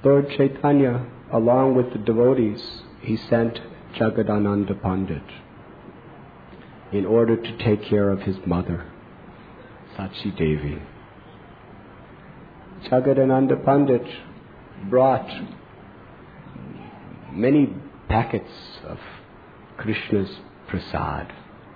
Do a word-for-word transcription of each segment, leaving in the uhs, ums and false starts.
Lord Chaitanya, along with the devotees, he sent Jagadananda Pandit in order to take care of his mother, Sachi Devi. Jagadananda Pandit brought many packets of Krishna's prasad,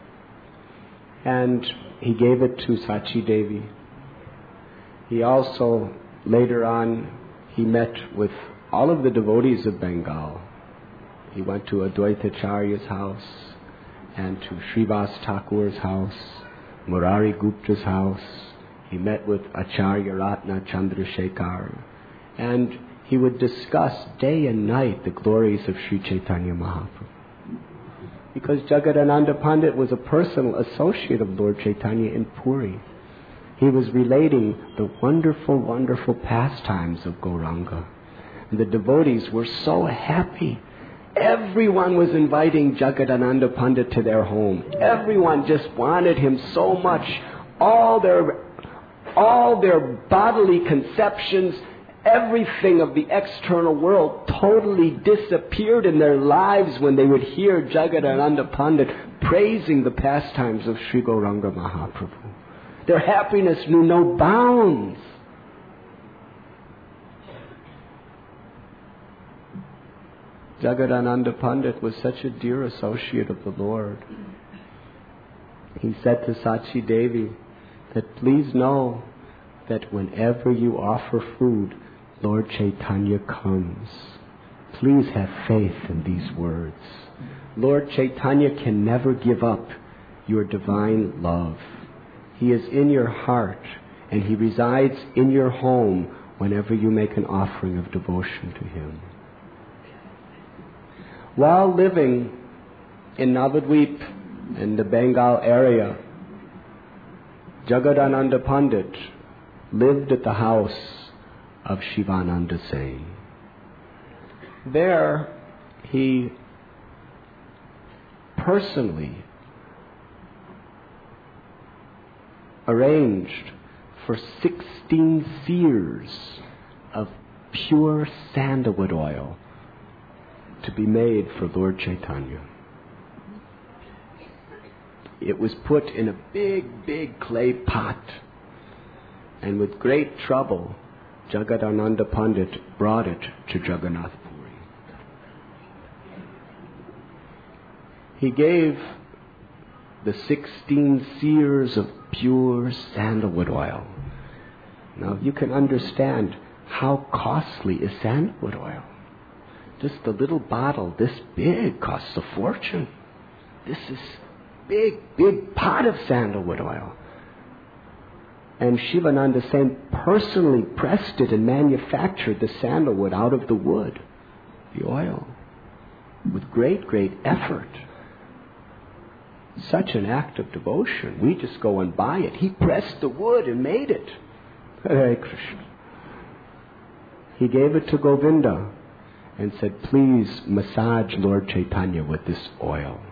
and he gave it to Sachi Devi. He also, later on, he met with all of the devotees of Bengal. He went to Advaitacharya's house and to Srivas Thakur's house, Murari Gupta's house. He met with Acharya Ratna Chandrasekhar, and he would discuss day and night the glories of Sri Chaitanya Mahaprabhu. Because Jagadananda Pandit was a personal associate of Lord Chaitanya in Puri. He was relating the wonderful, wonderful pastimes of Gauranga. And the devotees were so happy. Everyone was inviting Jagadananda Pandit to their home. Everyone just wanted him so much. All their, all their bodily conceptions, everything of the external world totally disappeared in their lives when they would hear Jagadananda Pandit praising the pastimes of Sri Gauranga Mahaprabhu. Their happiness knew no bounds. Jagadananda Pandit was such a dear associate of the Lord. He said to Sachi Devi that please know that whenever you offer food, Lord Chaitanya comes. Please have faith in these words. Lord Chaitanya can never give up your divine love. He is in your heart, and He resides in your home whenever you make an offering of devotion to Him. While living in Navadvip, in the Bengal area, Jagadananda Pandit lived at the house of Shivananda Sen. There, he personally arranged for sixteen seers of pure sandalwood oil to be made for Lord Chaitanya. It was put in a big, big clay pot, and with great trouble, Jagadananda Pandit brought it to Jagannath Puri. He gave the sixteen seers of pure sandalwood oil. Now you can understand how costly is sandalwood oil. Just a little bottle this big costs a fortune. This is big, big pot of sandalwood oil. And Shivananda Sen personally pressed it and manufactured the sandalwood out of the wood, the oil, with great, great effort. Such an act of devotion. We just go and buy it. He pressed the wood and made it. Hare Krishna. He gave it to Govinda and said, please massage Lord Chaitanya with this oil.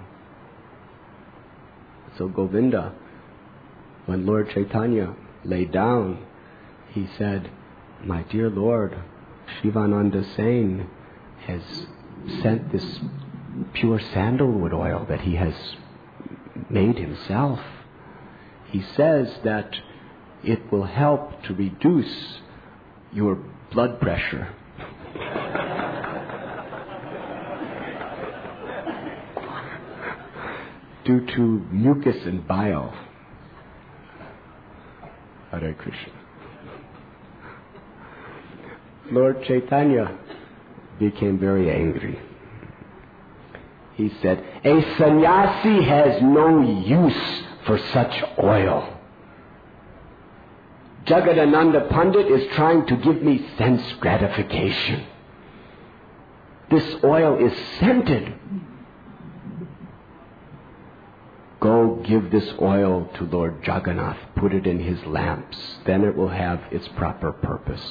So Govinda, when Lord Chaitanya lay down, he said, my dear Lord, Shivananda Sen has sent this pure sandalwood oil that he has made himself. He says that it will help to reduce your blood pressure. Due to mucus and bile. Hare Krishna. Lord Chaitanya became very angry. He said, a sannyasi has no use for such oil. Jagadananda Pandit is trying to give me sense gratification. This oil is scented. Go give this oil to Lord Jagannath. Put it in his lamps. Then it will have its proper purpose.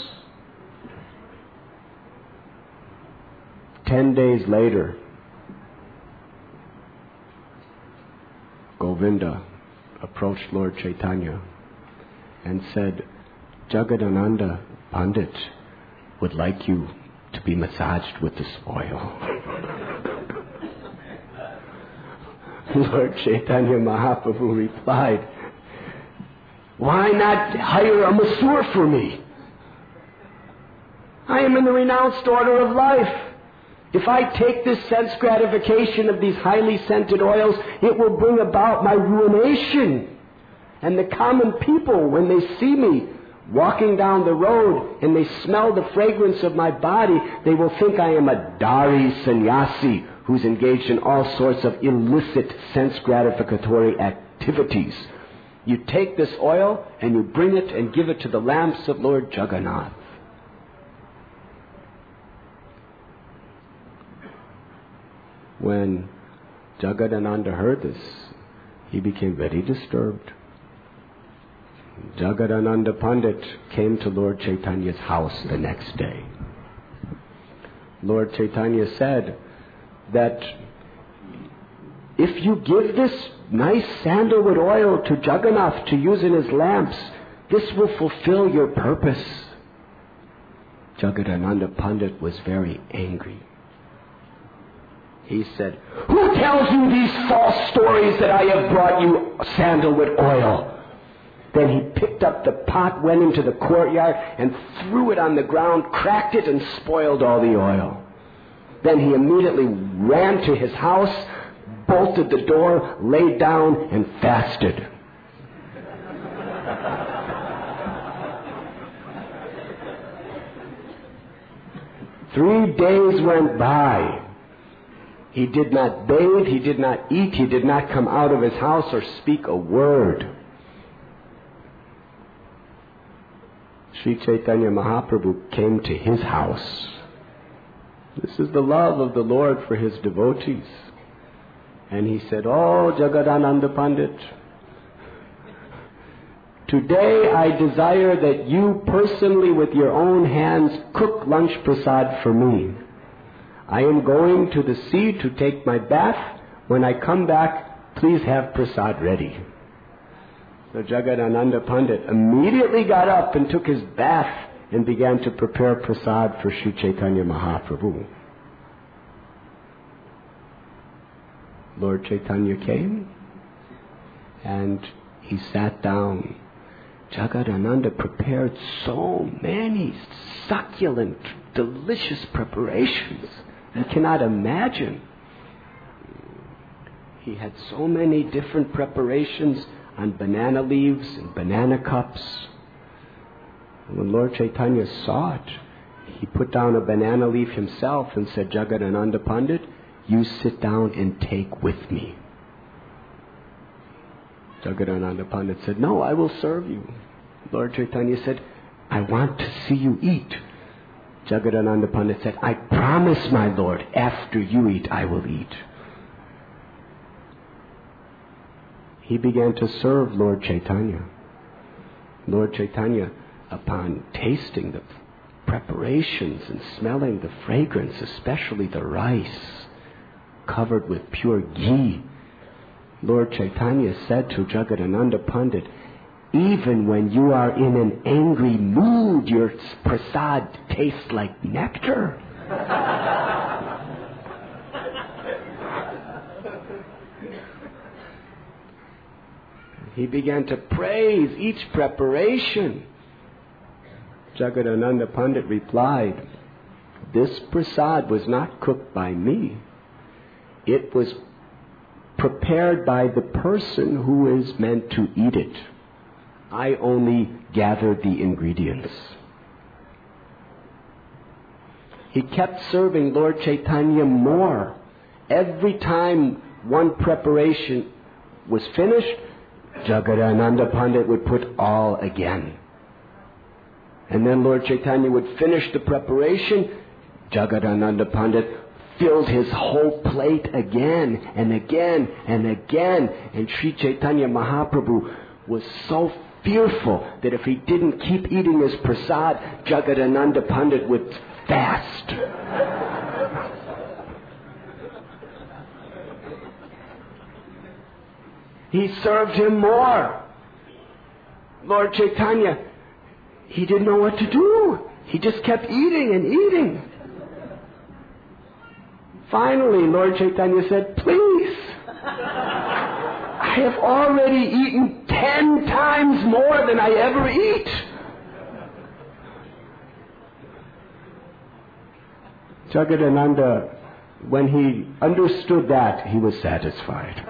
Ten days later, Govinda approached Lord Chaitanya and said, Jagadananda Pandit would like you to be massaged with this oil. Lord Chaitanya Mahaprabhu replied, why not hire a masseur for me? I am in the renounced order of life. If I take this sense gratification of these highly scented oils, it will bring about my ruination. And the common people, when they see me walking down the road and they smell the fragrance of my body, they will think I am a Dari sannyasi who's engaged in all sorts of illicit sense gratificatory activities. You take this oil and you bring it and give it to the lamps of Lord Jagannath. When Jagadananda heard this, he became very disturbed. Jagadananda Pandit came to Lord Chaitanya's house the next day. Lord Chaitanya said that if you give this nice sandalwood oil to Jagannath to use in his lamps, this will fulfill your purpose. Jagadananda Pandit was very angry. He said, who tells you these false stories that I have brought you sandalwood oil? Then he picked up the pot, went into the courtyard, and threw it on the ground, cracked it, and spoiled all the oil. Then he immediately ran to his house, bolted the door, laid down, and fasted. Three days went by. He did not bathe, he did not eat, he did not come out of his house or speak a word. Sri Chaitanya Mahaprabhu came to his house. This is the love of the Lord for his devotees. And he said, oh, Jagadananda Pandit, today I desire that you personally with your own hands cook lunch prasad for me. I am going to the sea to take my bath. When I come back, please have prasad ready. So Jagadananda Pandit immediately got up and took his bath and began to prepare prasad for Sri Chaitanya Mahaprabhu. Lord Chaitanya came and he sat down. Jagadananda prepared so many succulent, delicious preparations. You cannot imagine. He had so many different preparations on banana leaves and banana cups. When Lord Chaitanya saw it, he put down a banana leaf himself and said, Jagadananda Pandit, you sit down and take with me. Jagadananda Pandit said, no, I will serve you. Lord Chaitanya said, I want to see you eat. Jagadananda Pandit said, I promise, my Lord, after you eat, I will eat. He began to serve Lord Chaitanya. Lord Chaitanya, upon tasting the preparations and smelling the fragrance, especially the rice covered with pure ghee, Lord Chaitanya said to Jagadananda Pandit, even when you are in an angry mood, your prasad tastes like nectar. He began to praise each preparation. Jagadananda Pandit replied, this prasad was not cooked by me. It was prepared by the person who is meant to eat it. I only gathered the ingredients. He kept serving Lord Chaitanya more. Every time one preparation was finished, Jagadananda Pandit would put all again. And then Lord Chaitanya would finish the preparation. Jagadananda Pandit filled his whole plate again and again and again. And Sri Chaitanya Mahaprabhu was so fearful that if he didn't keep eating his prasad, Jagadananda Pandit would fast. He served him more. Lord Chaitanya, he didn't know what to do. He just kept eating and eating. Finally, Lord Chaitanya said, please, I have already eaten ten times more than I ever eat. Jagadananda, when he understood that, he was satisfied.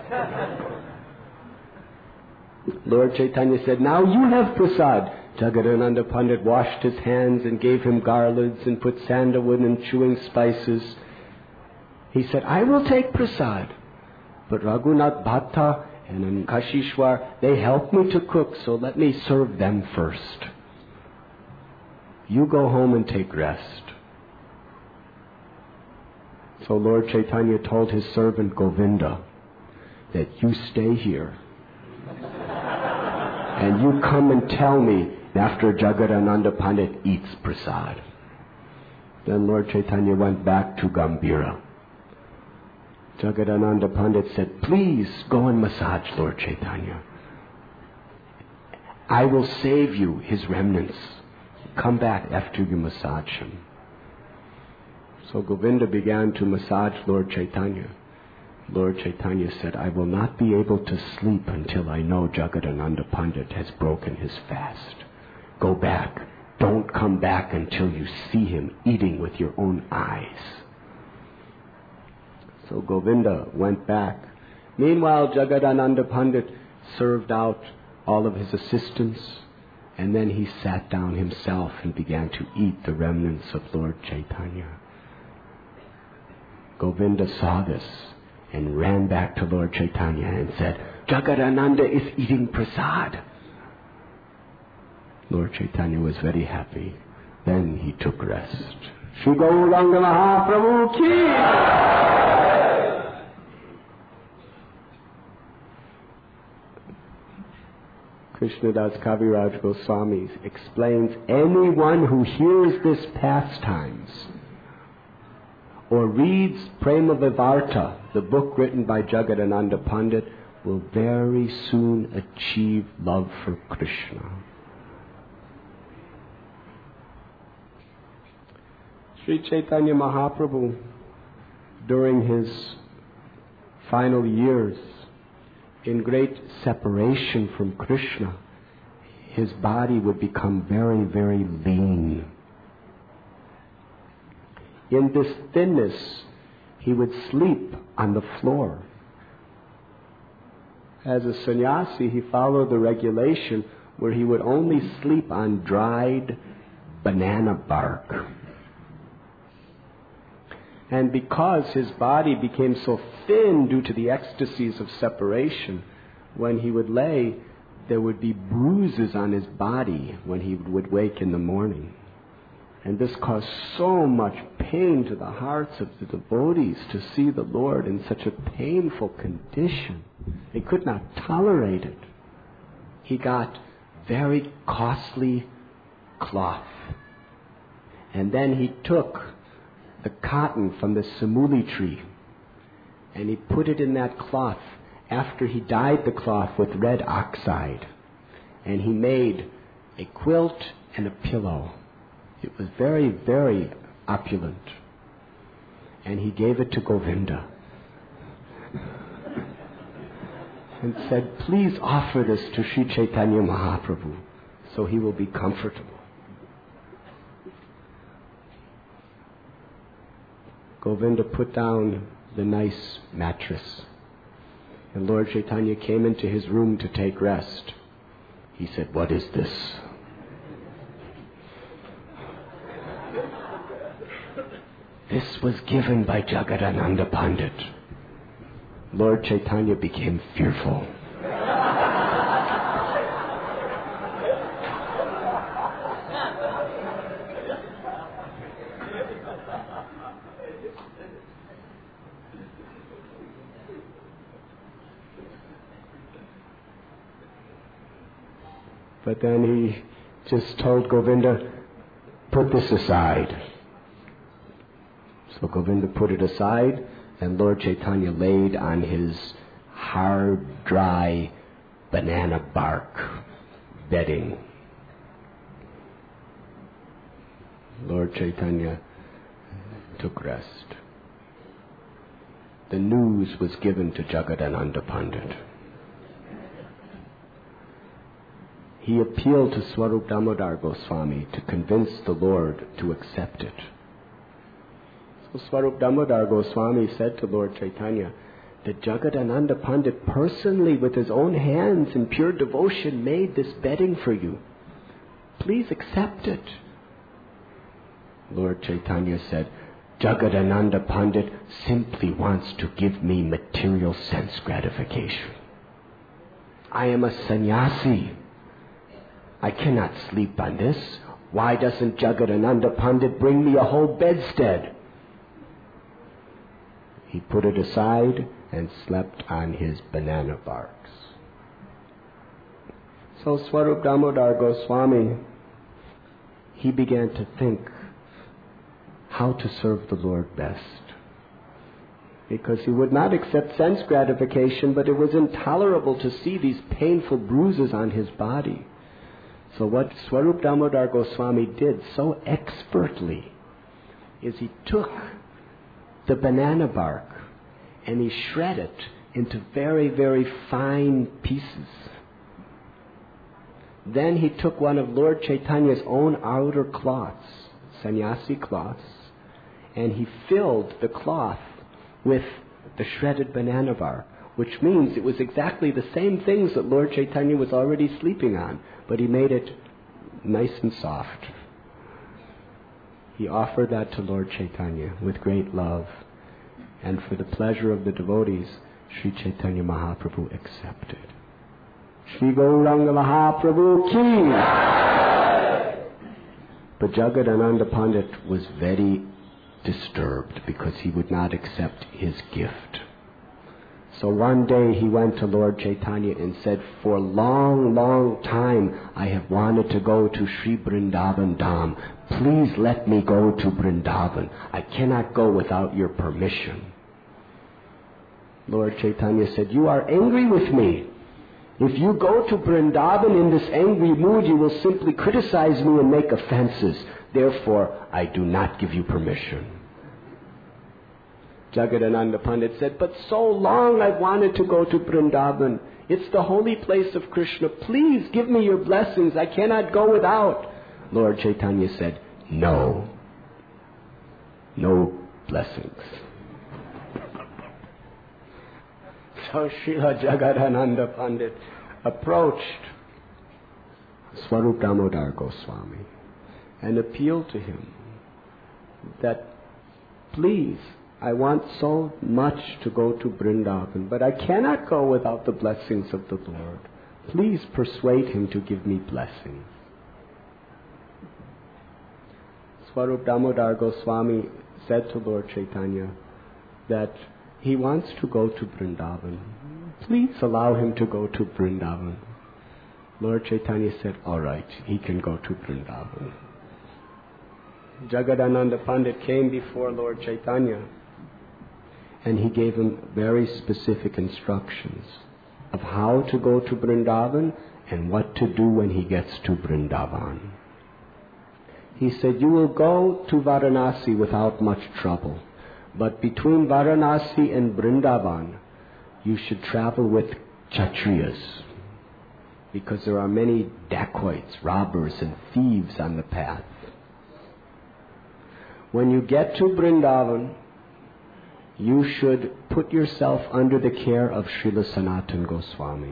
Lord Chaitanya said, now you have prasad. Jagadananda Pandit washed his hands and gave him garlands and put sandalwood and chewing spices. He said, I will take prasad. But Raghunath Bhatta and Kashishwar, they helped me to cook, so let me serve them first. You go home and take rest. So Lord Chaitanya told his servant Govinda that you stay here and you come and tell me after Jagadananda Pandit eats prasad. Then Lord Chaitanya went back to Gambhira. Jagadananda Pandit said, please go and massage Lord Chaitanya. I will save you his remnants. Come back after you massage him. So Govinda began to massage Lord Chaitanya. Lord Chaitanya said, I will not be able to sleep until I know Jagadananda Pandit has broken his fast. Go back. Don't come back until you see him eating with your own eyes. So Govinda went back. Meanwhile, Jagadananda Pandit served out all of his assistants, and then he sat down himself and began to eat the remnants of Lord Chaitanya. Govinda saw this and ran back to Lord Chaitanya and said, Jagadananda is eating prasad. Lord Chaitanya was very happy. Then he took rest. Shri Gauranga Mahaprabhu ki! Krishnadas Kaviraj Goswami explains, anyone who hears this pastimes or reads Prema Vivarta, the book written by Jagadananda Pandit, will very soon achieve love for Krishna. Sri Chaitanya Mahaprabhu, during his final years, in great separation from Krishna, his body would become very, very lean. In this thinness, he would sleep on the floor. As a sannyasi, he followed the regulation where he would only sleep on dried banana bark. And because his body became so thin due to the ecstasies of separation, when he would lay, there would be bruises on his body when he would wake in the morning. And this caused so much pain to the hearts of the devotees to see the Lord in such a painful condition. They could not tolerate it. He got very costly cloth. And then he took the cotton from the samuli tree and he put it in that cloth after he dyed the cloth with red oxide. And he made a quilt and a pillow. It was very, very opulent. And he gave it to Govinda and said, please offer this to Sri Chaitanya Mahaprabhu so he will be comfortable. Govinda put down the nice mattress, and Lord Chaitanya came into his room to take rest. He said, what is this? This was given by Jagadananda Pandit. Lord Chaitanya became fearful. But then he just told Govinda, put this aside. So Govinda put it aside, and Lord Chaitanya laid on his hard, dry, banana bark bedding. Lord Chaitanya took rest. the news was given to Jagadananda Pandit. He appealed to Swarup Damodar Goswami to convince the Lord to accept it. So Swarup Damodar Goswami said to Lord Chaitanya that Jagadananda Pandit personally with his own hands in pure devotion made this bedding for you. Please accept it. Lord Chaitanya said, Jagadananda Pandit simply wants to give me material sense gratification. I am a sannyasi. I cannot sleep on this. Why doesn't Jagadananda Pandit bring me a whole bedstead? He put it aside and slept on his banana barks. So Swarup Damodar Goswami, he began to think how to serve the Lord best. Because he would not accept sense gratification, but it was intolerable to see these painful bruises on his body. So what Swarup Damodar Goswami did so expertly is he took the banana bark and he shredded it into very, very fine pieces. Then he took one of Lord Chaitanya's own outer cloths, sannyasi cloths, and he filled the cloth with the shredded banana bark, which means it was exactly the same things that Lord Chaitanya was already sleeping on, but he made it nice and soft. He offered that to Lord Chaitanya with great love, and for the pleasure of the devotees, Sri Chaitanya Mahaprabhu accepted. Shri Gauranga Mahaprabhu ki! But Jagadananda Pandit was very disturbed because he would not accept his gift. So one day he went to Lord Chaitanya and said, for a long, long time I have wanted to go to Sri Vrindavan Dham. Please let me go to Vrindavan. I cannot go without your permission. Lord Chaitanya said, you are angry with me. If you go to Vrindavan in this angry mood, you will simply criticize me and make offenses. Therefore, I do not give you permission. Jagadananda Pandit said, but so long I've wanted to go to Vrindavan. It's the holy place of Krishna. Please give me your blessings. I cannot go without. Lord Chaitanya said, no. No blessings. So Srila Jagadananda Pandit approached Swarup Damodar Goswami and appealed to him that, please, I want so much to go to Vrindavan, but I cannot go without the blessings of the Lord. Please persuade him to give me blessings. Swarup Damodar Goswami said to Lord Chaitanya that he wants to go to Vrindavan. Please allow him to go to Vrindavan. Lord Chaitanya said, all right, he can go to Vrindavan. Jagadananda Pandit came before Lord Chaitanya and he gave him very specific instructions of how to go to Vrindavan and what to do when he gets to Vrindavan. He said, you will go to Varanasi without much trouble. But between Varanasi and Vrindavan, you should travel with Kshatriyas, because there are many dacoits, robbers, and thieves on the path. When you get to Vrindavan, you should put yourself under the care of Srila Sanatana Goswami.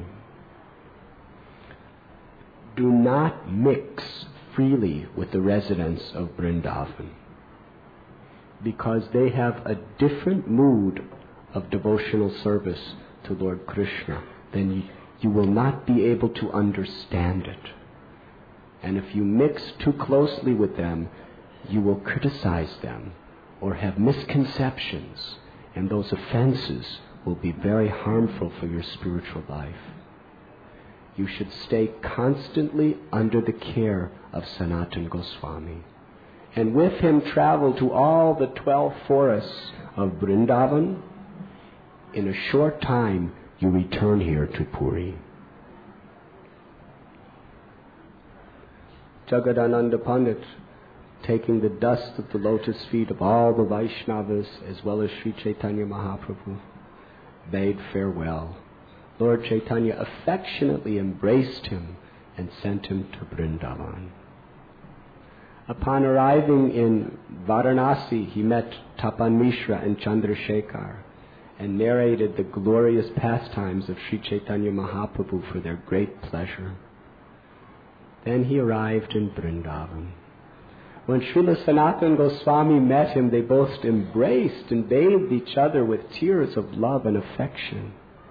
Do not mix freely with the residents of Vrindavan, because they have a different mood of devotional service to Lord Krishna, then you, you will not be able to understand it. And if you mix too closely with them, you will criticize them or have misconceptions, and those offenses will be very harmful for your spiritual life. You should stay constantly under the care of Sanatana Goswami, and with him travel to all the twelve forests of Vrindavan. In a short time, you return here to Puri. Jagadananda Pandit taking the dust of the lotus feet of all the Vaishnavas as well as Sri Chaitanya Mahaprabhu, bade farewell. Lord Chaitanya affectionately embraced him and sent him to Vrindavan. Upon arriving in Varanasi, he met Tapan Mishra and Chandrasekhar and narrated the glorious pastimes of Sri Chaitanya Mahaprabhu for their great pleasure. Then he arrived in Vrindavan. When Srila Sanatana Goswami met him, they both embraced and bathed each other with tears of love and affection.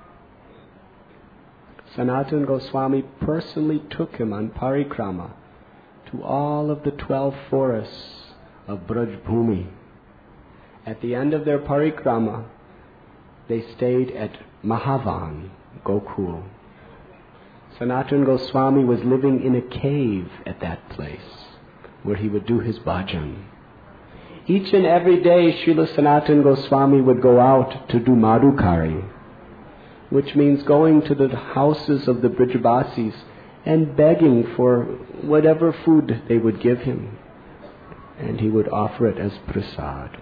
Sanatana Goswami personally took him on parikrama to all of the twelve forests of Braj Bhumi. At the end of their parikrama, they stayed at Mahavan, Gokul. Sanatana Goswami was living in a cave at that place where he would do his bhajan. Each and every day, Srila Sanatana Goswami would go out to do Madhukari, which means going to the houses of the Brijabasis and begging for whatever food they would give him. And he would offer it as prasad.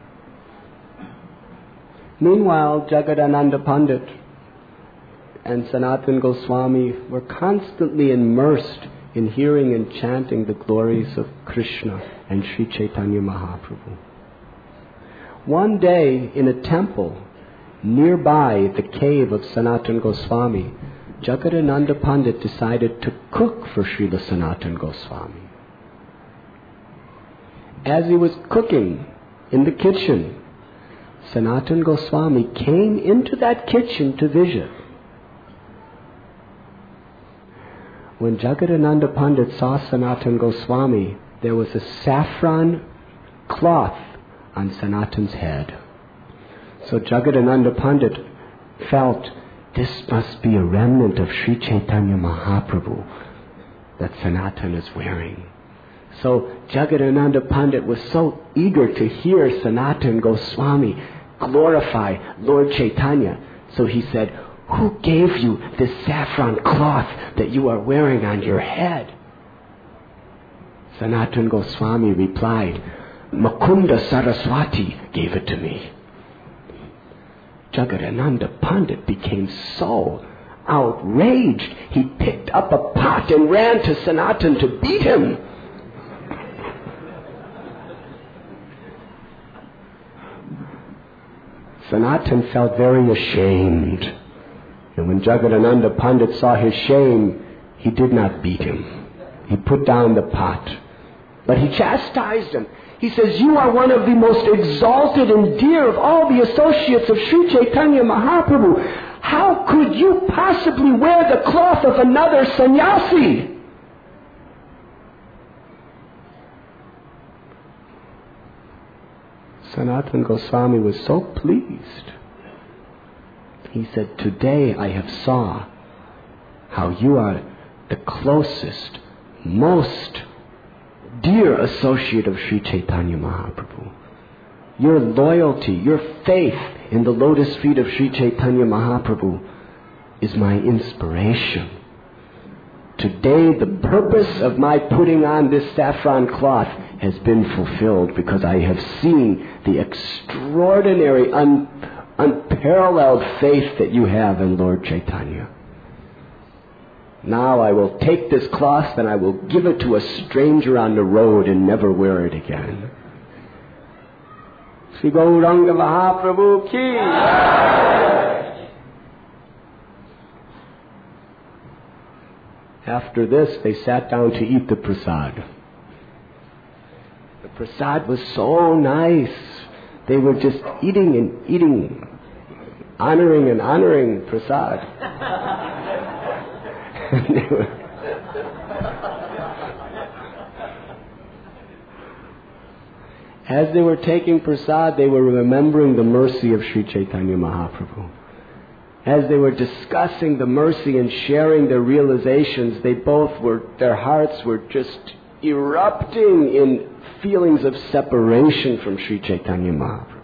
Meanwhile, Jagadananda Pandit and Sanatana Goswami were constantly immersed in hearing and chanting the glories of Krishna and Sri Chaitanya Mahaprabhu. One day, in a temple nearby the cave of Sanatana Goswami, Jagadananda Pandit decided to cook for Srila Sanatana Goswami. As he was cooking in the kitchen, Sanatana Goswami came into that kitchen to visit. When Jagadananda Pandit saw Sanatana Goswami, there was a saffron cloth on Sanatana's head. So Jagadananda Pandit felt, this must be a remnant of Sri Chaitanya Mahaprabhu that Sanatana is wearing. So Jagadananda Pandit was so eager to hear Sanatana Goswami glorify Lord Chaitanya. So he said, who gave you this saffron cloth that you are wearing on your head? Sanatana Goswami replied, Mukunda Saraswati gave it to me. Jagadananda Pandit became so outraged, he picked up a pot and ran to Sanatana to beat him. Sanatana felt very ashamed. And when Jagadananda Pandit saw his shame, he did not beat him. He put down the pot. But he chastised him. He says, you are one of the most exalted and dear of all the associates of Sri Chaitanya Mahaprabhu. How could you possibly wear the cloth of another sannyasi? Sanatana Goswami was so pleased. He said, today I have saw how you are the closest, most dear associate of Sri Chaitanya Mahaprabhu. Your loyalty, your faith in the lotus feet of Sri Chaitanya Mahaprabhu is my inspiration. Today the purpose of my putting on this saffron cloth has been fulfilled because I have seen the extraordinary, un, unparalleled faith that you have in Lord Chaitanya. Now I will take this cloth and I will give it to a stranger on the road and never wear it again. Shri Gauranga Mahaprabhu ki. After this, they sat down to eat the prasad. The prasad was so nice. They were just eating and eating, honoring and honoring prasad. And they were As they were taking prasad, they were remembering the mercy of Sri Chaitanya Mahaprabhu. As they were discussing the mercy and sharing their realizations, they both were, their hearts were just erupting in feelings of separation from Sri Chaitanya Mahaprabhu.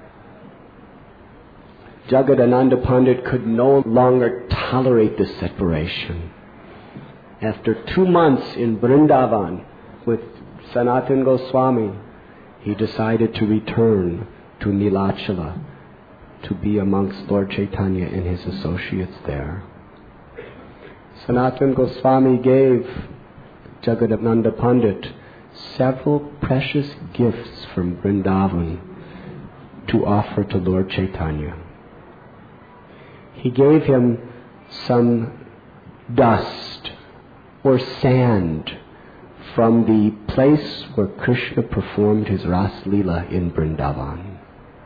Jagadananda Pandit could no longer tolerate this separation. After two months in Vrindavan with Sanatana Goswami, he decided to return to Nilachala to be amongst Lord Chaitanya and his associates there. Sanatana Goswami gave Jagadananda Pandit several precious gifts from Vrindavan to offer to Lord Chaitanya. He gave him some dust or sand from the place where Krishna performed his Ras Leela in Vrindavan.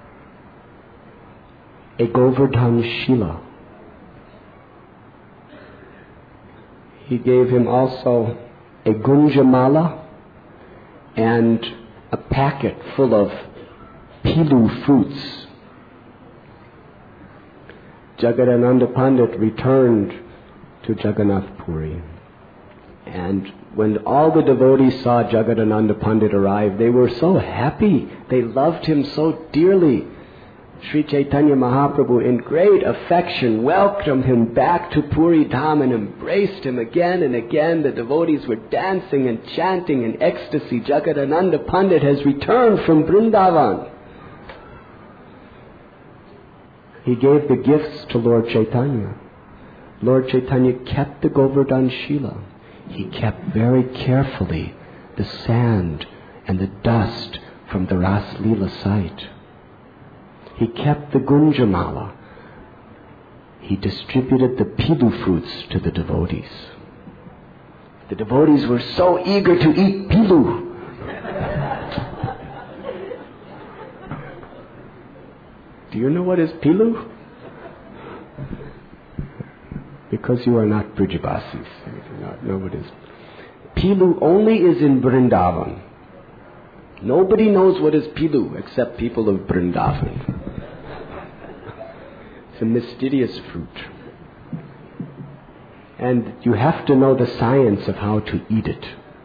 A Govardhan Shila. He gave him also a Gunjamala and a packet full of pilu fruits. Jagadananda Pandit returned to Jagannath Puri. And when all the devotees saw Jagadananda Pandit arrive, they were so happy. They loved him so dearly. Sri Chaitanya Mahaprabhu, in great affection, welcomed him back to Puri Dham and embraced him again and again. The devotees were dancing and chanting in ecstasy. Jagadananda Pandit has returned from Vrindavan. He gave the gifts to Lord Chaitanya. Lord Chaitanya kept the Govardhan Shila. He kept very carefully the sand and the dust from the Ras Leela site. He kept the Gunjamala. He distributed the pilu fruits to the devotees. The devotees were so eager to eat pilu. Do you know what is pilu? Because you are not Brijabasis. You do not know what is. Pilu only is in Vrindavan. Nobody knows what is pilu except people of Vrindavan. It's a mysterious fruit. And you have to know the science of how to eat it.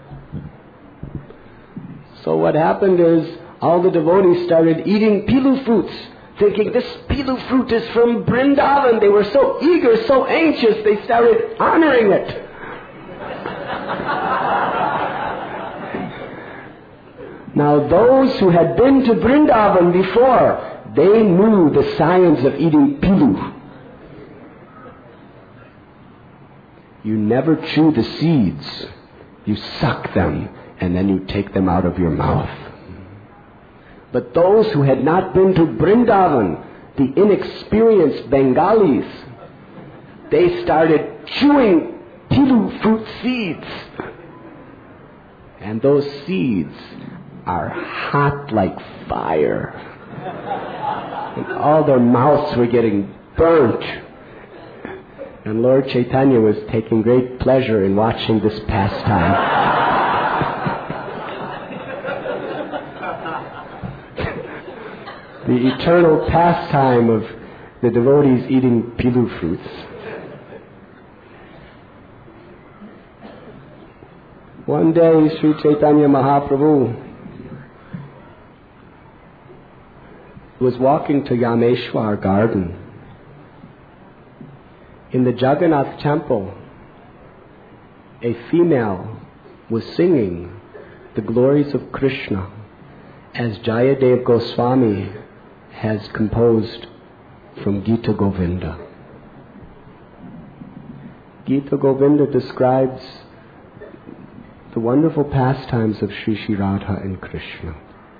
So what happened is all the devotees started eating pilu fruits, thinking this pilu fruit is from Vrindavan. They were so eager, so anxious, they started honoring it. Now those who had been to Vrindavan before, they knew the science of eating pilu. You never chew the seeds. You suck them and then you take them out of your mouth. But those who had not been to Vrindavan, the inexperienced Bengalis, they started chewing pilu fruit seeds. And those seeds are hot like fire. And all their mouths were getting burnt. And Lord Chaitanya was taking great pleasure in watching this pastime. The eternal pastime of the devotees eating pilu fruits. One day, Sri Chaitanya Mahaprabhu was walking to Yameshwar garden. In the Jagannath temple, a female was singing the glories of Krishna as Jayadev Goswami has composed from Gita Govinda. Gita Govinda describes the wonderful pastimes of Sri Sri Radha and Krishna.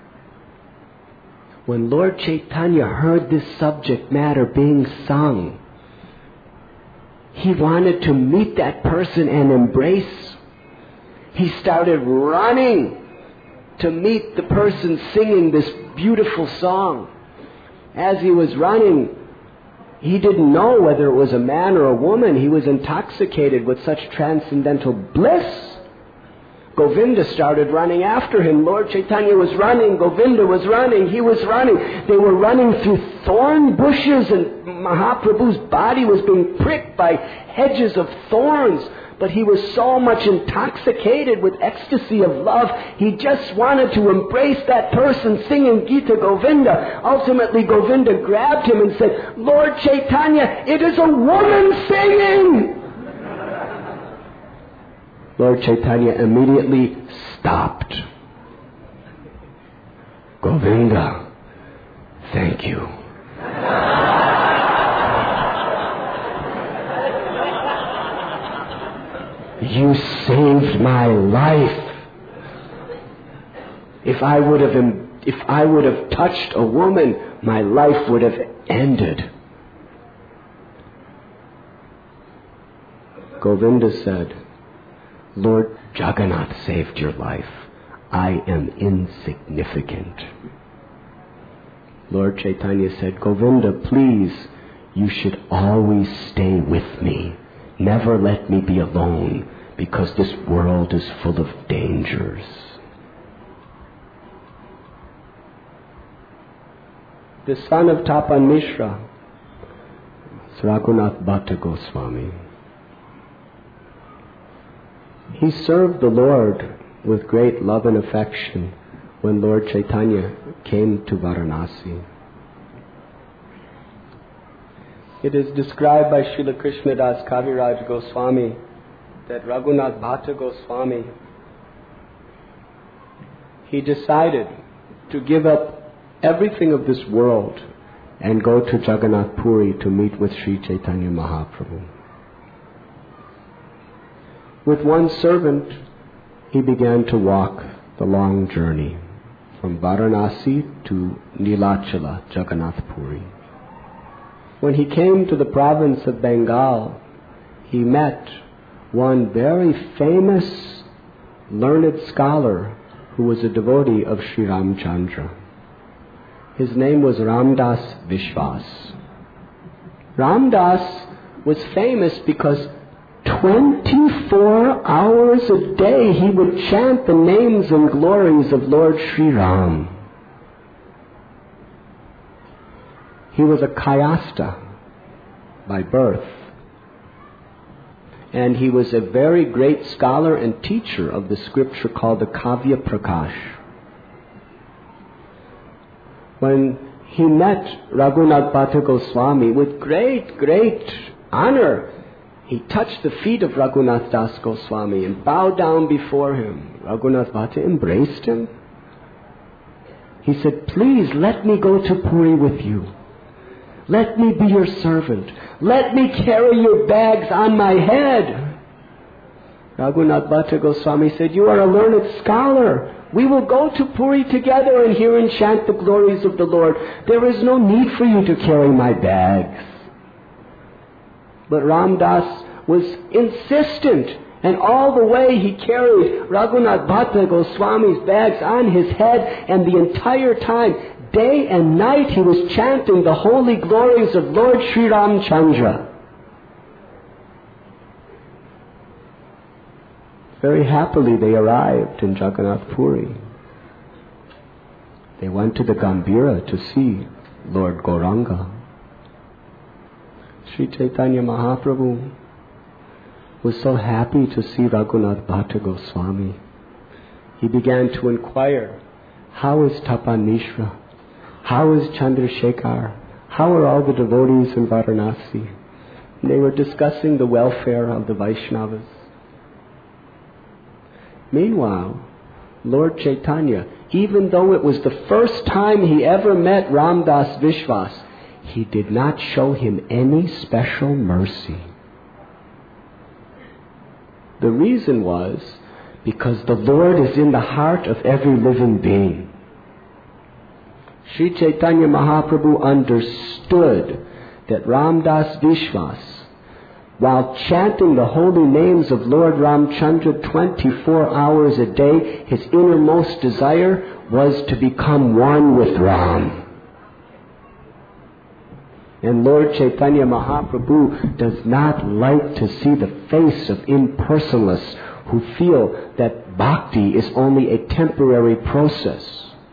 When Lord Chaitanya heard this subject matter being sung, he wanted to meet that person and embrace. He started running to meet the person singing this beautiful song. As he was running, he didn't know whether it was a man or a woman. He was intoxicated with such transcendental bliss. Govinda started running after him. Lord Chaitanya was running. Govinda was running. He was running. They were running through thorn bushes, and Mahaprabhu's body was being pricked by hedges of thorns. But he was so much intoxicated with ecstasy of love, he just wanted to embrace that person singing Gita Govinda. Ultimately, Govinda grabbed him and said, "Lord Chaitanya, it is a woman singing!" Lord Chaitanya immediately stopped. Govinda, thank you. You saved my life. If I would have, if I would have touched a woman, my life would have ended. Govinda said, Lord Jagannath saved your life. I am insignificant. Lord Chaitanya said, Govinda, please, you should always stay with me. Never let me be alone, because this world is full of dangers. The son of Tapan Mishra, Raghunath Bhatta Goswami, he served the Lord with great love and affection when Lord Chaitanya came to Varanasi. It is described by Srila Krishnadas Kaviraj Goswami that Raghunath Bhatta Goswami, he decided to give up everything of this world and go to Jagannath Puri to meet with Sri Chaitanya Mahaprabhu. With one servant, he began to walk the long journey from Varanasi to Nilachala, Jagannath Puri. When he came to the province of Bengal, he met one very famous learned scholar who was a devotee of Sri Ramchandra. His name was Ramdas Vishwas. Ramdas was famous because twenty-four hours a day he would chant the names and glories of Lord Sri Ram. He was a Kayasta by birth. And he was a very great scholar and teacher of the scripture called the Kavya Prakash. When he met Raghunath Bhatta Goswami with great, great honor, he touched the feet of Raghunath Das Goswami and bowed down before him. Raghunath Bhatta embraced him. He said, please let me go to Puri with you. Let me be your servant. Let me carry your bags on my head. Raghunath Bhatta Goswami said, you are a learned scholar. We will go to Puri together and hear and chant the glories of the Lord. There is no need for you to carry my bags. But Ramdas was insistent, and all the way he carried Raghunath Bhatta Goswami's bags on his head, and the entire time, day and night, he was chanting the holy glories of Lord Sri Ramchandra. Very happily they arrived in Jagannath Puri. They went to the Gambhira to see Lord Gauranga. Sri Chaitanya Mahaprabhu was so happy to see Raghunath Bhatta Goswami. He began to inquire, how is Tapan Mishra? How is Chandrasekhar? How are all the devotees in Varanasi? And they were discussing the welfare of the Vaishnavas. Meanwhile, Lord Chaitanya, even though it was the first time he ever met Ramdas Vishwas, he did not show him any special mercy. The reason was because the Lord is in the heart of every living being. Sri Chaitanya Mahaprabhu understood that Ramdas Vishwas, while chanting the holy names of Lord Ramchandra twenty-four hours a day, his innermost desire was to become one with Ram. And Lord Chaitanya Mahaprabhu does not like to see the face of impersonalists who feel that bhakti is only a temporary process.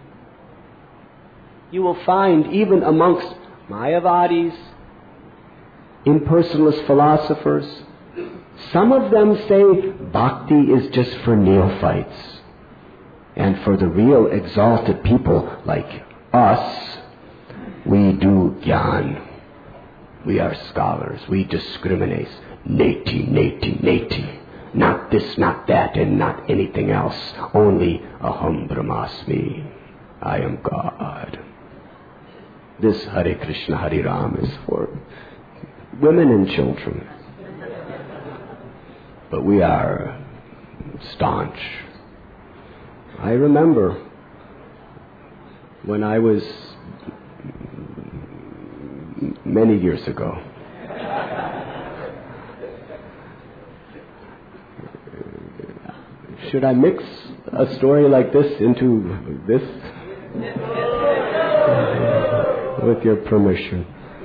You will find even amongst Mayavadis, impersonalist philosophers, some of them say bhakti is just for neophytes. And for the real exalted people like us, we do jnana. We are scholars. We discriminate. Neti, neti, neti. Not this, not that, and not anything else. Only aham brahmasmi. I am God. This Hare Krishna, Hare Ram is for women and children. But we are staunch. I remember when I was many years ago, should I mix a story like this into this? With your permission.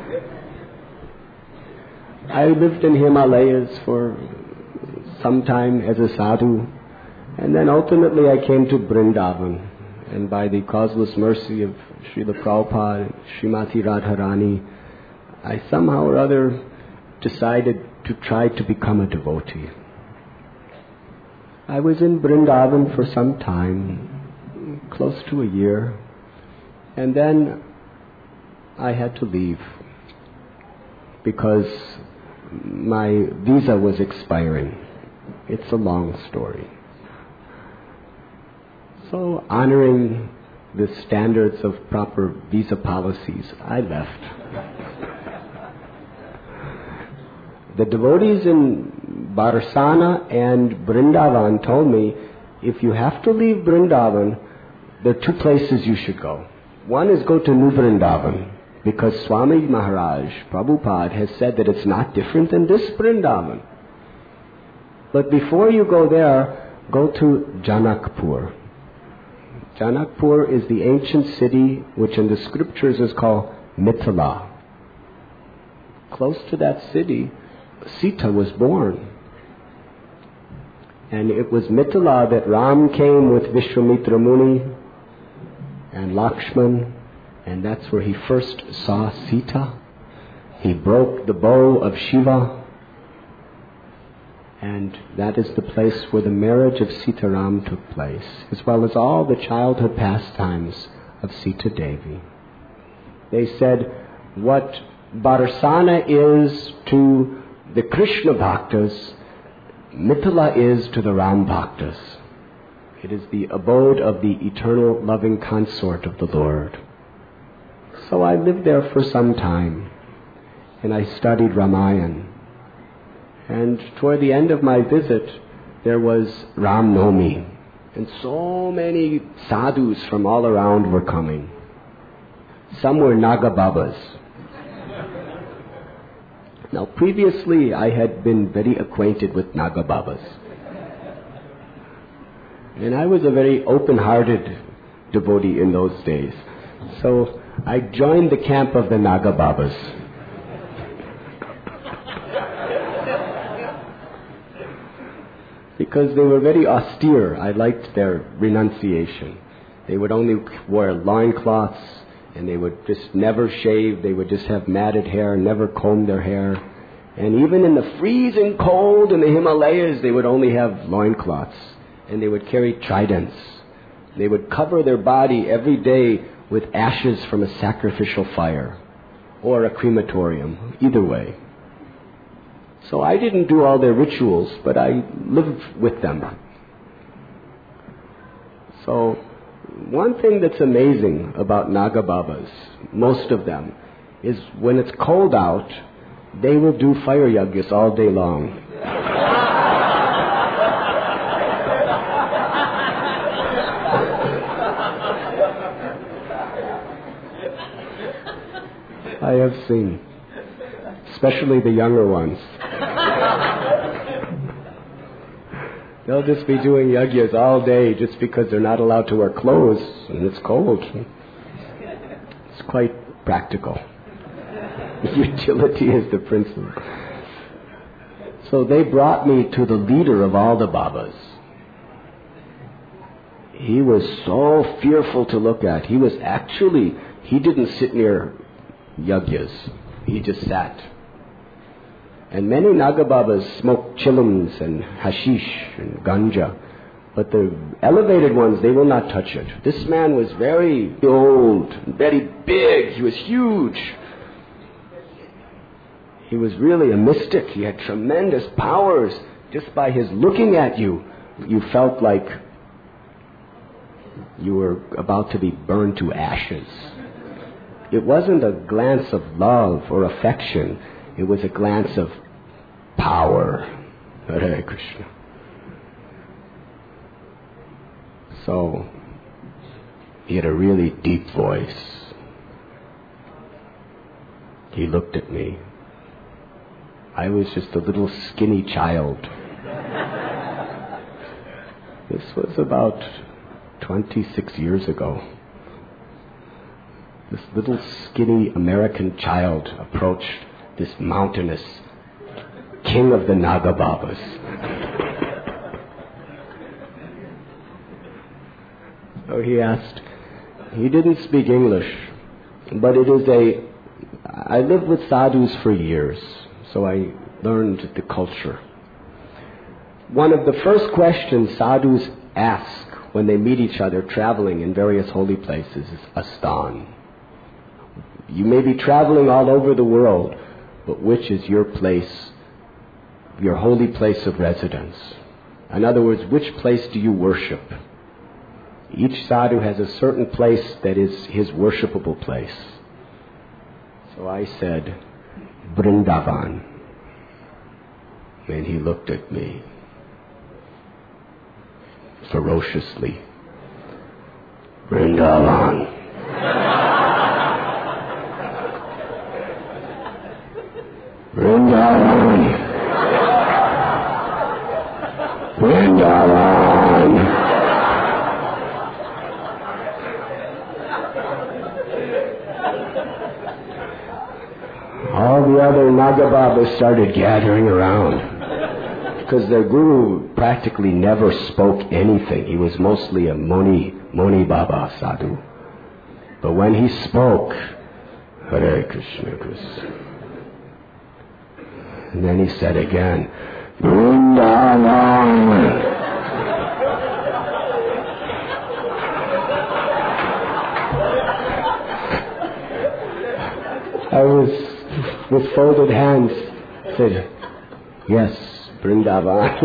I lived in Himalayas for some time as a sadhu, and then ultimately I came to Vrindavan, and by the causeless mercy of Srila Prabhupada, Srimati Radharani, I somehow or other decided to try to become a devotee. I was in Vrindavan for some time, close to a year, and then I had to leave because my visa was expiring. It's a long story. So, honoring the standards of proper visa policies, I left. The devotees in Barsana and Vrindavan told me, if you have to leave Vrindavan, there are two places you should go. One is go to New Vrindavan, because Swami Maharaj, Prabhupada, has said that it's not different than this Vrindavan. But before you go there, go to Janakpur. Janakpur is the ancient city which in the scriptures is called Mithila. Close to that city, Sita was born. And it was Mithila that Ram came with Vishwamitra Muni and Lakshman, and that's where he first saw Sita. He broke the bow of Shiva, and that is the place where the marriage of Sita Ram took place, as well as all the childhood pastimes of Sita Devi. They said what Barsana is to the Krishna Bhaktas, Mithila is to the Ram Bhaktas. It is the abode of the eternal loving consort of the Lord. So I lived there for some time, and I studied Ramayana. And toward the end of my visit, there was Ram Nomi, and so many sadhus from all around were coming. Some were Naga Babas. Now, previously I had been very acquainted with Naga Babas. And I was a very open-hearted devotee in those days. So I joined the camp of the Naga Babas. Because they were very austere. I liked their renunciation. They would only wear loincloths, and they would just never shave. They would just have matted hair, never comb their hair. And even in the freezing cold in the Himalayas, they would only have loincloths. And they would carry tridents. They would cover their body every day with ashes from a sacrificial fire or a crematorium, either way. So I didn't do all their rituals, but I lived with them. So one thing that's amazing about Naga Babas, most of them, is when it's cold out, they will do fire yajnas all day long. I have seen, especially the younger ones. They'll just be doing yajnas all day just because they're not allowed to wear clothes and it's cold. It's quite practical. Utility is the principle. So they brought me to the leader of all the Babas. He was so fearful to look at. He was actually, he didn't sit near yajnas. He just sat. And many Naga Babas smoked chillums and hashish and ganja. But the elevated ones, they will not touch it. This man was very old, very big. He was huge. He was really a mystic. He had tremendous powers. Just by his looking at you, you felt like You were about to be burned to ashes. It wasn't a glance of love or affection. It was a glance of power. Hare Krishna. So, he had a really deep voice. He looked at me. I was just a little skinny child. This was about twenty-six years ago. This little skinny American child approached this mountainous king of the Nagababas. So he asked, he didn't speak English, but it is a, I lived with sadhus for years, so I learned the culture. One of the first questions sadhus ask when they meet each other traveling in various holy places is astan. You may be traveling all over the world, but which is your place, your holy place of residence? In other words, which place do you worship? Each sadhu has a certain place that is his worshipable place. So I said, Vrindavan. And he looked at me ferociously. Vrindavan. Vrindavan. Vrindavan. All the other Nagababas started gathering around because their guru practically never spoke anything. He was mostly a Moni, Moni Baba sadhu. But when he spoke, Hare Krishna Krishna. And then he said again, Vrindavan. I was with folded hands, said, yes, Vrindavan.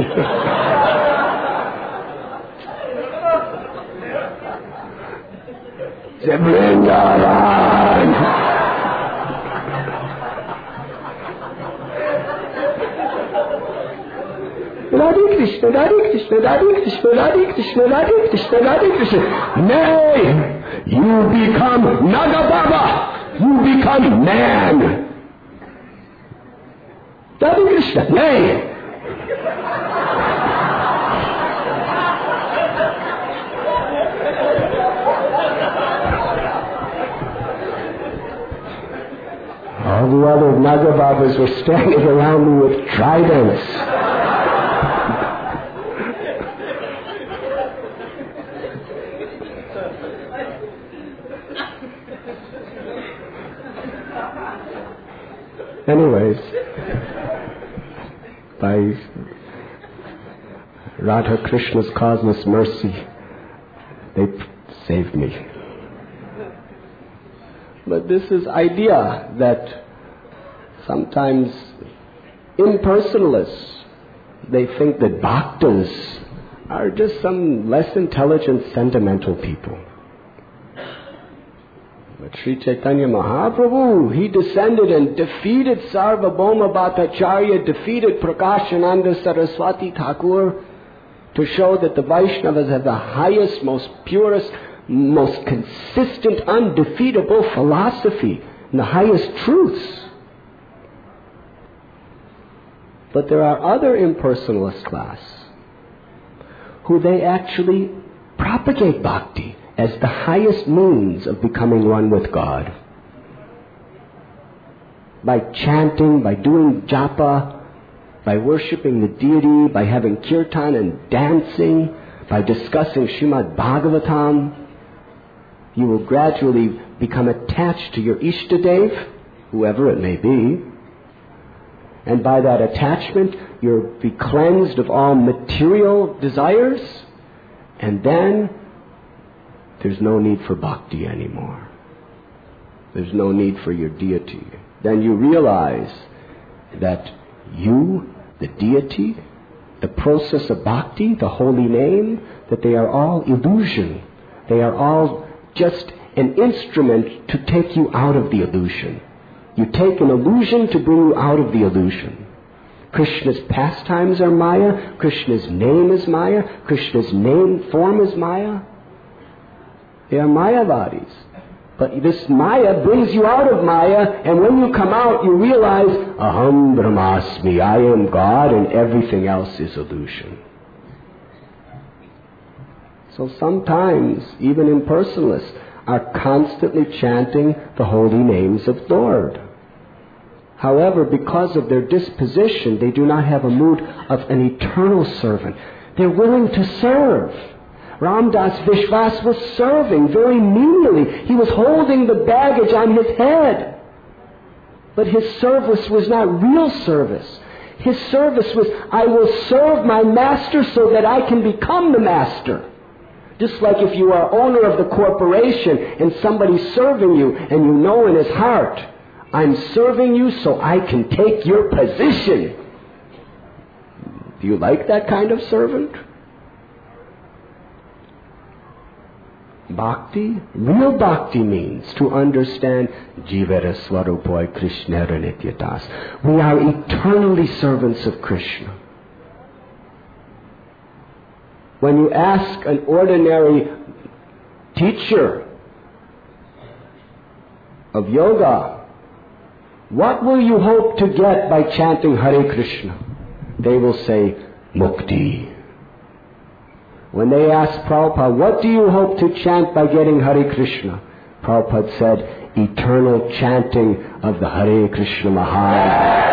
Said, Vrindavan. Radhe Krishna, Radhe Krishna, Radhe Krishna, Radhe Krishna, Radhe Krishna, Radhe Krishna. Nay, you become Nagababa. You become man. Radhe Krishna, nay. All the other Nagababas were standing around me with tridents. Anyways, by Radha Krishna's causeless mercy, they saved me. But this is idea that sometimes impersonalists, they think that bhaktas are just some less intelligent, sentimental people. But Sri Chaitanya Mahaprabhu, he descended and defeated Sarvabhauma Bhattacharya, defeated Prakashananda Saraswati Thakur, to show that the Vaishnavas have the highest, most purest, most consistent, undefeatable philosophy and the highest truths. But there are other impersonalist class who they actually propagate bhakti as the highest means of becoming one with God. By chanting, by doing japa, by worshipping the deity, by having kirtan and dancing, by discussing Srimad Bhagavatam, you will gradually become attached to your Ishtadev, whoever it may be. And by that attachment, you'll be cleansed of all material desires, and then there's no need for bhakti anymore. There's no need for your deity. Then you realize that you, the deity, the process of bhakti, the holy name, that they are all illusion. They are all just an instrument to take you out of the illusion. You take an illusion to bring you out of the illusion. Krishna's pastimes are Maya. Krishna's name is Maya. Krishna's name form is Maya. They are Mayavadis. But this Maya brings you out of Maya, and when you come out, you realize, Aham Brahmasmi, I am God, and everything else is illusion. So sometimes, even impersonalists are constantly chanting the holy names of Lord. However, because of their disposition, they do not have a mood of an eternal servant. They're willing to serve. Ramdas Vishwas was serving very menially. He was holding the baggage on his head. But his service was not real service. His service was, I will serve my master so that I can become the master. Just like if you are owner of the corporation and somebody's serving you and you know in his heart, I'm serving you so I can take your position. Do you like that kind of servant? Bhakti, real bhakti means to understand Jivara Swarupoi Krishnara Nityadas. We are eternally servants of Krishna. When you ask an ordinary teacher of yoga, what will you hope to get by chanting Hare Krishna? They will say, Mukti. When they asked Prabhupada, what do you hope to chant by getting Hare Krishna? Prabhupada said, eternal chanting of the Hare Krishna Maha.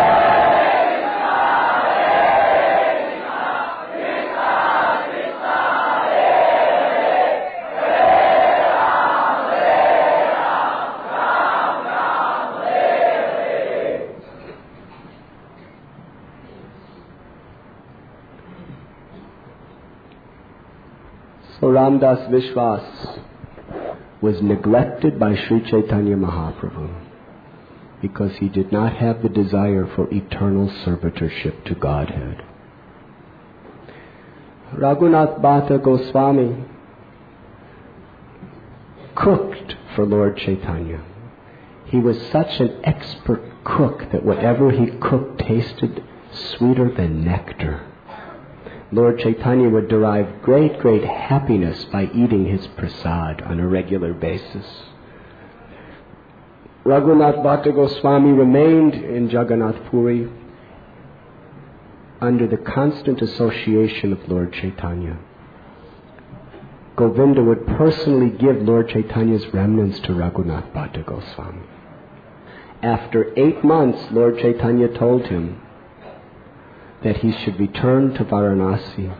So Ramdas Vishwas was neglected by Sri Chaitanya Mahaprabhu because he did not have the desire for eternal servitorship to Godhead. Raghunath Bhatta Goswami cooked for Lord Chaitanya. He was such an expert cook that whatever he cooked tasted sweeter than nectar. Lord Chaitanya would derive great, great happiness by eating his prasad on a regular basis. Raghunath Bhatta Goswami remained in Jagannath Puri under the constant association of Lord Chaitanya. Govinda would personally give Lord Chaitanya's remnants to Raghunath Bhatta Goswami. After eight months, Lord Chaitanya told him that he should return to Varanasi.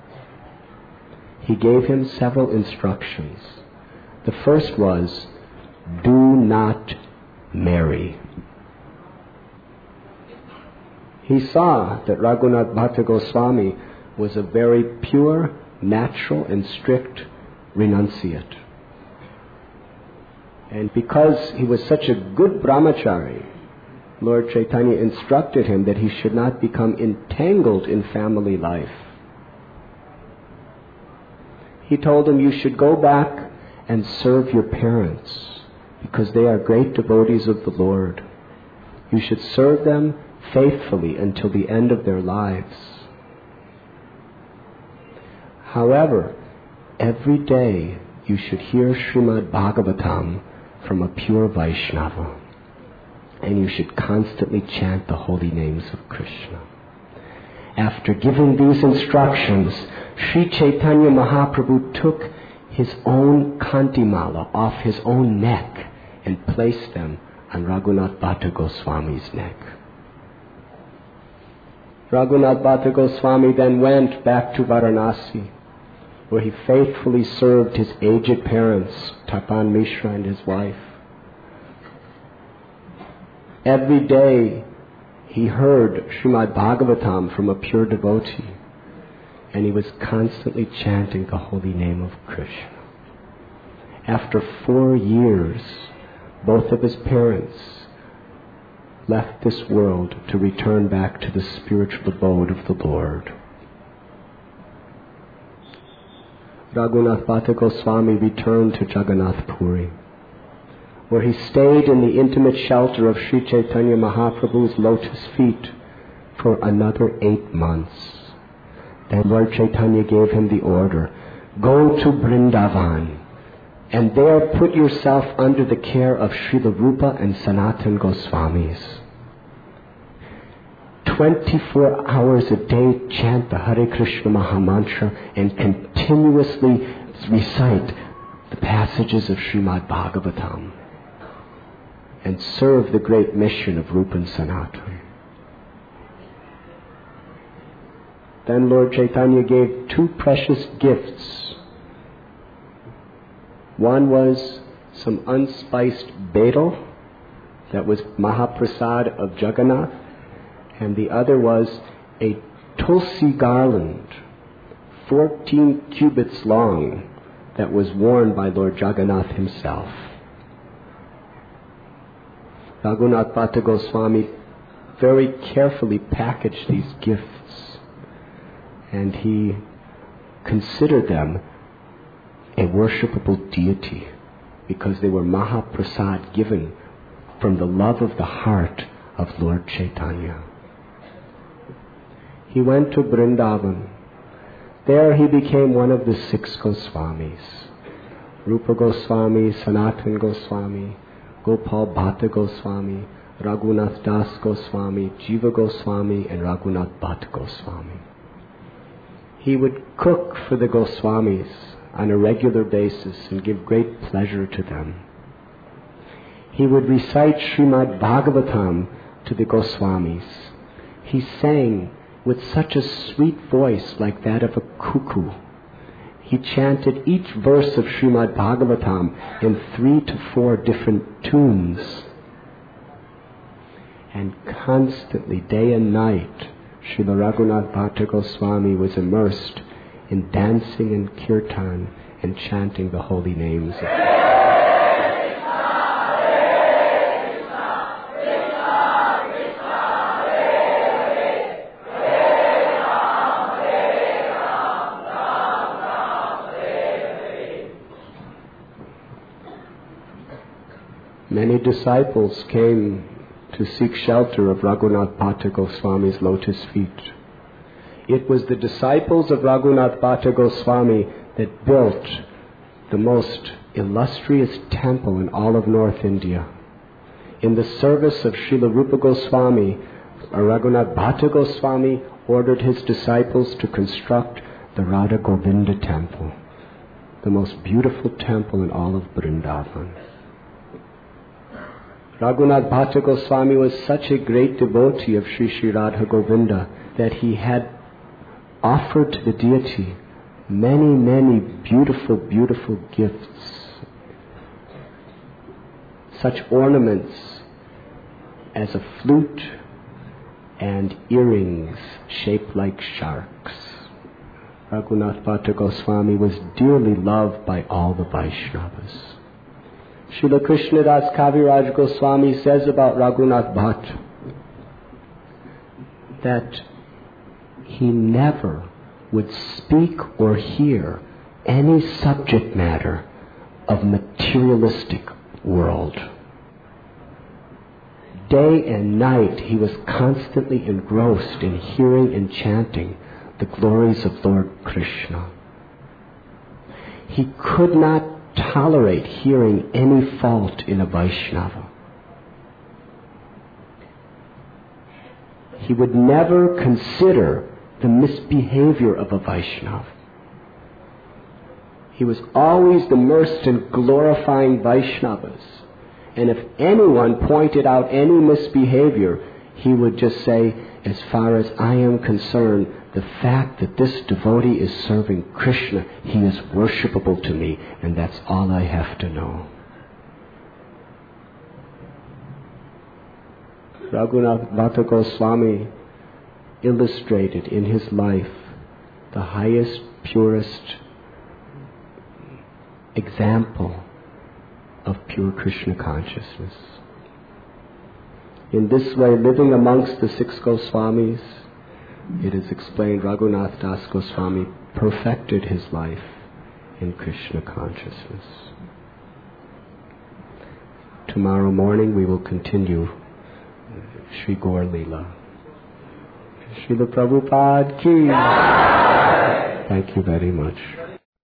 He gave him several instructions. The first was, do not marry. He saw that Raghunath Bhatta Goswami was a very pure, natural, and strict renunciate. And because he was such a good brahmachari, Lord Chaitanya instructed him that he should not become entangled in family life. He told him, you should go back and serve your parents because they are great devotees of the Lord. You should serve them faithfully until the end of their lives. However, every day you should hear Srimad Bhagavatam from a pure Vaishnava. And you should constantly chant the holy names of Krishna. After giving these instructions, Sri Chaitanya Mahaprabhu took his own kantimala off his own neck and placed them on Raghunath Bhatta Goswami's neck. Raghunath Bhatta Goswami then went back to Varanasi, where he faithfully served his aged parents, Tapan Mishra and his wife. Every day he heard Srimad Bhagavatam from a pure devotee, and he was constantly chanting the holy name of Krishna. After four years, both of his parents left this world to return back to the spiritual abode of the Lord. Raghunath Bhatta Goswami returned to Jagannath Puri, where he stayed in the intimate shelter of Sri Chaitanya Mahaprabhu's lotus feet for another eight months. Then Lord Chaitanya gave him the order, go to Vrindavan, and there put yourself under the care of Srila Rupa and Sanatan Goswamis. twenty-four hours a day chant the Hare Krishna Mahamantra and continuously recite the passages of Srimad Bhagavatam and serve the great mission of Rupa and Sanatan. Then Lord Chaitanya gave two precious gifts. One was some unspiced betel that was Mahaprasad of Jagannath, and the other was a tulsi garland, fourteen cubits long, that was worn by Lord Jagannath himself. Raghunath Bhatta Goswami very carefully packaged these gifts, and he considered them a worshipable deity because they were Mahaprasad given from the love of the heart of Lord Chaitanya. He went to Vrindavan. There he became one of the six Goswamis. Rupa Goswami, Sanatan Goswami, Gopal Bhatta Goswami, Raghunath Das Goswami, Jiva Goswami, and Raghunath Bhatta Goswami. He would cook for the Goswamis on a regular basis and give great pleasure to them. He would recite Srimad Bhagavatam to the Goswamis. He sang with such a sweet voice like that of a cuckoo. He chanted each verse of Srimad Bhagavatam in three to four different tunes. And constantly, day and night, Srila Raghunath Bhatta Goswami was immersed in dancing and kirtan and chanting the holy names of God. Many disciples came to seek shelter of Raghunath Bhatta Goswami's lotus feet. It was the disciples of Raghunath Bhatta Goswami that built the most illustrious temple in all of North India. In the service of Srila Rupa Goswami, Raghunath Bhatta Goswami ordered his disciples to construct the Radha Govinda temple, the most beautiful temple in all of Vrindavan. Raghunath Bhatta Goswami was such a great devotee of Sri Sri Radha Govinda that he had offered to the deity many, many beautiful, beautiful gifts. Such ornaments as a flute and earrings shaped like sharks. Raghunath Bhatta Goswami was dearly loved by all the Vaishnavas. Srila Krishnadas Kaviraj Goswami says about Raghunath Bhatta that he never would speak or hear any subject matter of materialistic world. Day and night he was constantly engrossed in hearing and chanting the glories of Lord Krishna. He could not tolerate hearing any fault in a Vaishnava. He would never consider the misbehavior of a Vaishnava. He was always immersed in glorifying Vaishnavas. And if anyone pointed out any misbehavior, he would just say, as far as I am concerned, the fact that this devotee is serving Krishna, he is worshipable to me, and that's all I have to know. Raghunath Bhatta Goswami illustrated in his life the highest, purest example of pure Krishna consciousness. In this way, living amongst the six Goswamis, it is explained Raghunath Das Goswami perfected his life in Krishna consciousness. Tomorrow morning we will continue Sri Gaur Leela. Srila Prabhupada ki. Thank you very much.